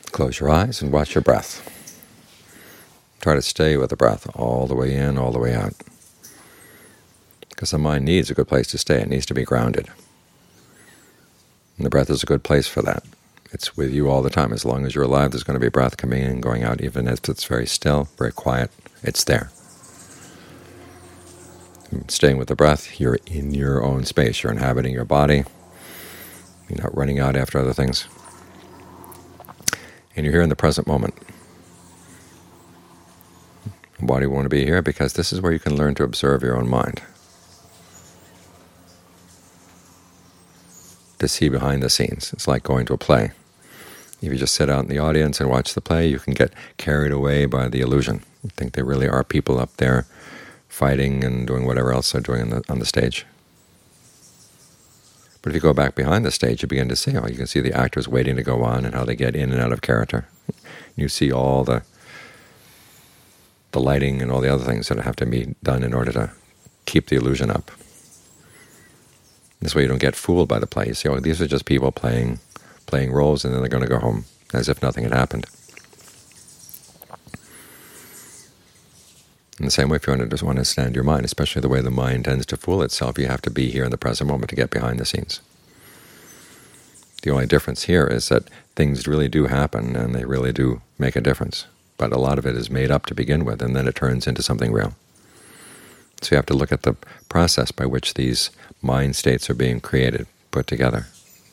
Close your eyes and watch your breath. Try to stay with the breath all the way in, all the way out. Because the mind needs a good place to stay. It needs to be grounded. And the breath is a good place for that. It's with you all the time. As long as you're alive, there's going to be breath coming in and going out, even if it's very still, very quiet. It's there. Staying with the breath, you're in your own space. You're inhabiting your body. You're not running out after other things. And you're here in the present moment. And why do you want to be here? Because this is where you can learn to observe your own mind, to see behind the scenes. It's like going to a play. If you just sit out in the audience and watch the play, you can get carried away by the illusion. You think there really are people up there fighting and doing whatever else they're doing on the stage. But if you go back behind the stage, you begin to see, you can see the actors waiting to go on and how they get in and out of character. You see all the lighting and all the other things that have to be done in order to keep the illusion up. This way you don't get fooled by the play. You see, these are just people playing roles, and then they're going to go home as if nothing had happened. In the same way, if you want to understand your mind, especially the way the mind tends to fool itself, you have to be here in the present moment to get behind the scenes. The only difference here is that things really do happen, and they really do make a difference. But a lot of it is made up to begin with, and then it turns into something real. So you have to look at the process by which these mind states are being created, put together.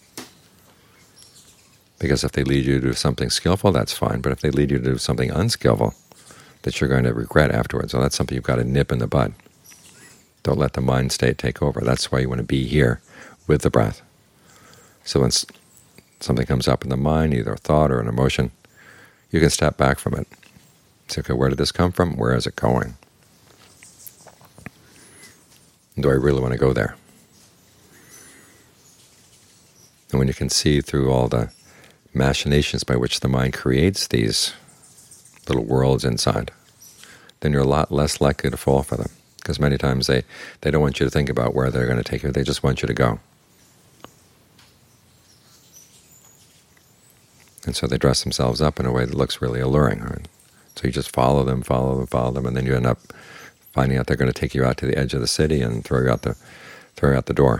Because if they lead you to do something skillful, that's fine. But if they lead you to do something unskillful that you're going to regret afterwards, that's something you've got to nip in the bud. Don't let the mind state take over. That's why you want to be here with the breath. So when something comes up in the mind, either a thought or an emotion, you can step back from it. Say, okay, where did this come from? Where is it going? Do I really want to go there? And when you can see through all the machinations by which the mind creates these little worlds inside, then you're a lot less likely to fall for them. Because many times they don't want you to think about where they're going to take you. They just want you to go. And so they dress themselves up in a way that looks really alluring. Right? So you just follow them, and then you end up finding out they're going to take you out to the edge of the city and throw you out the door.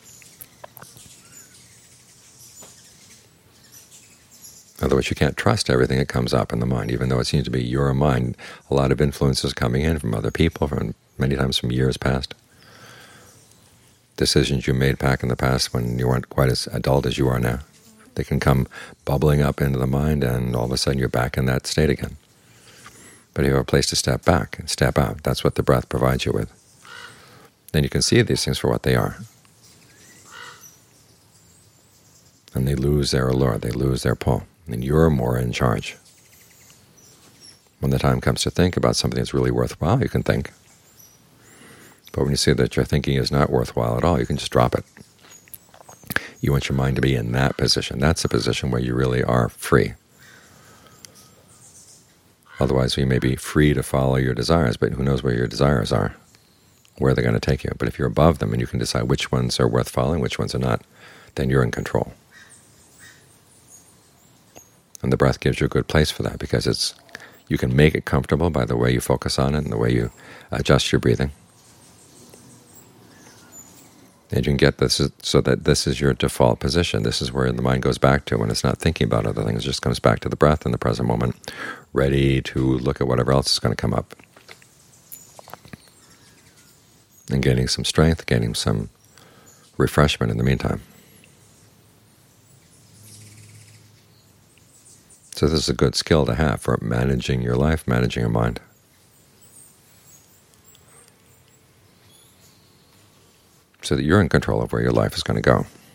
In other words, you can't trust everything that comes up in the mind, even though it seems to be your mind. A lot of influences coming in from other people, many times from years past. Decisions you made back in the past when you weren't quite as adult as you are now. They can come bubbling up into the mind, and all of a sudden you're back in that state again. But if you have a place to step back and step out, that's what the breath provides you with. Then you can see these things for what they are. And they lose their allure, they lose their pull. And you're more in charge. When the time comes to think about something that's really worthwhile, you can think. But when you see that your thinking is not worthwhile at all, you can just drop it. You want your mind to be in that position. That's the position where you really are free. Otherwise, you may be free to follow your desires, but who knows where your desires are, where they're going to take you. But if you're above them and you can decide which ones are worth following, which ones are not, then you're in control. And the breath gives you a good place for that, because you can make it comfortable by the way you focus on it and the way you adjust your breathing. And you can get this so that this is your default position. This is where the mind goes back to when it's not thinking about other things. It just comes back to the breath in the present moment, ready to look at whatever else is going to come up. And gaining some strength, gaining some refreshment in the meantime. So this is a good skill to have for managing your life, managing your mind. So that you're in control of where your life is going to go.